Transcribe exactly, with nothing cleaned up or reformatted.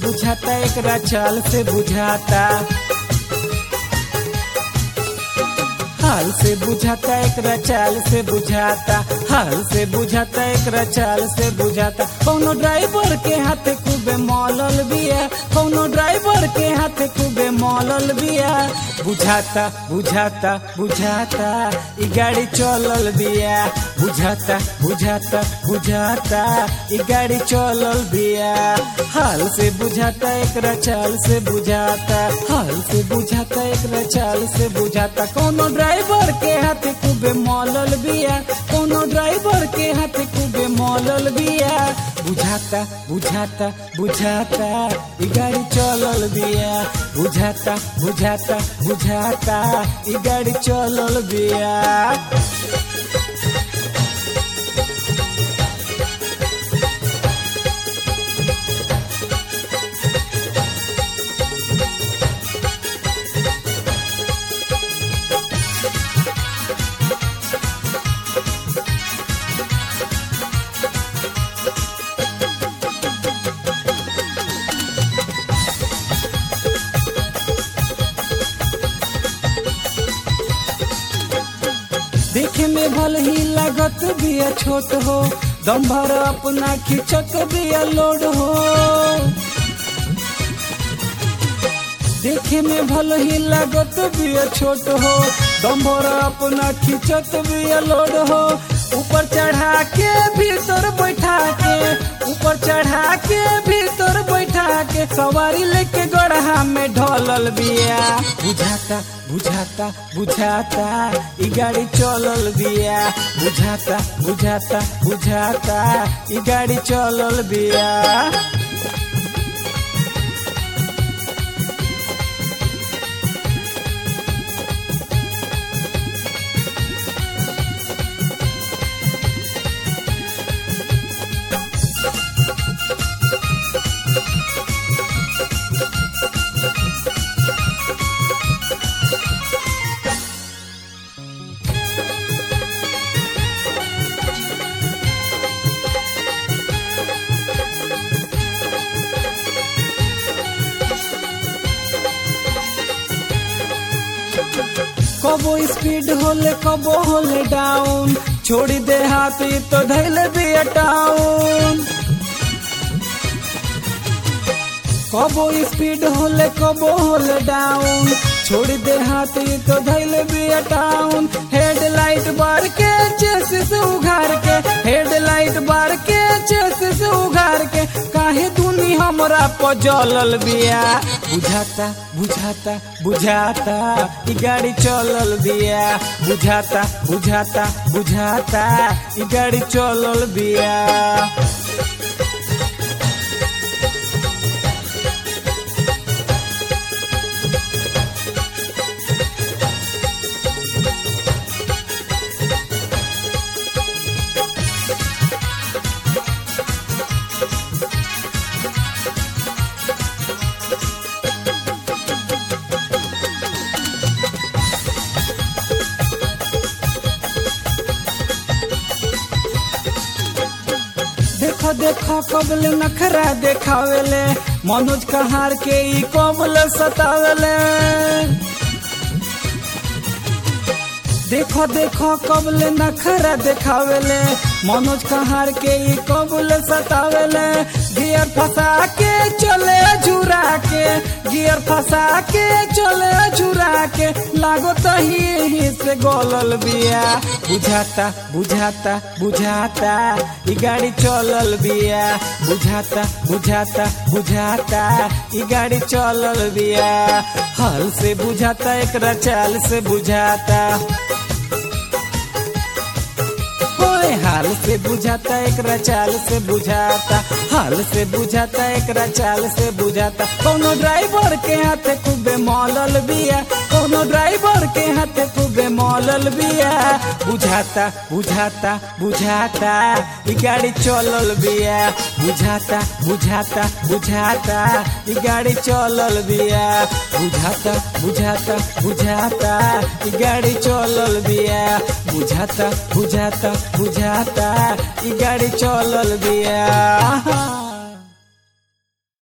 बुझाता एकरा चाल से बुझाता, हाल से बुझाता एकरा चाल से बुझाता, हाल से बुझाता एकरा चाल से बुझाता। कौनो ड्राइवर के हाथे खूबे मौलल बिया, कौनो ड्राइवर के हाथे खूबे मौलल बिया। बुझाता बुझाता बुझाता ई गाड़ी चलल बिया, बुझाता बुझाता बुझाता ई गाड़ी चलल बिया। हाल से बुझाता एकरा चाल से बुझाता, हाल से बुझाता एकरा चाल से बुझाता। कौनो ड्राइवर के हाथे खूबे मौलल बिया, कौनो ड्राइवर के हाथे खूबे मौलल बिया। बुझाता बुझाता बुझाता ई गाड़ी चलल बिया, बुझाता बुझाता बुझाता ई गाड़ी चलल बिया। देखे में भल ही लागत बिया छोट हो, दम भर अपना खिचक बिया लोड हो। देखे में भल ही लागत बिया छोट हो, दम भर अपना खिचक बिया लोड हो। ऊपर चढ़ा के भीतर बैठा के, ऊपर चढ़ा के भीतर बैठा के सवारी लेके गढ़ा में ढलल बिया। बुझाता बुझाता बुझाता ई गाड़ी चलल बिया, बुझाता बुझाता बुझाता ई गाड़ी चलल बिया। कबो स्पीड होले कबो होले डाउन, छोड़ी दे हाथी तो धैले बिया टाउन। कबो स्पीड होले कबो होले डाउन, छोड़ी दे हाथी तो धैले बिया टाउन। हेडलाइट बार के चेसिस उघार के, हेडलाइट बार के चेसिस उघार के काहे दुनी हमरा पजलल बिया। बुझाता बुझाता बुझाता ई गाड़ी चलल बिया, बुझाता बुझाता बुझाता ई गाड़ी चलल बिया। देखो देखो कबले नखरा देखावेले, मनोज कहार के ई कबले सतावेले। देखो देखो कबले नखरा देखावेले, मनोज कहार के ई कबले सतावेले। गियर फंसा के चले झुरा के, गियर फंसा के चले झुरा के लागो तही ही से गोलल बिया। बुझाता बुझाता बुझाता ई गाड़ी चलल बिया, बुझाता बुझाता बुझाता ई गाड़ी चलल बिया। हाल से बुझाता एकरा चाल से बुझाता, हाल से बुझाता एकरा चाल से बुझाता, हाल से बुझाता एकरा चाल से बुझाता। कोनो ड्राइवर के हाथे खूबे मौलल बिया, कोनो ड्राइवर के हाथे खूबे मौलल बिया। बुझाता बुझाता बुझाता ई गाड़ी चलल बिया, बुझाता बुझाता बुझाता ई गाड़ी चलल बिया, बुझाता बुझाता बुझाता ई गाड़ी चलल बिया, बुझाता बुझाता बुझाता ई गाड़ी चलल बिया।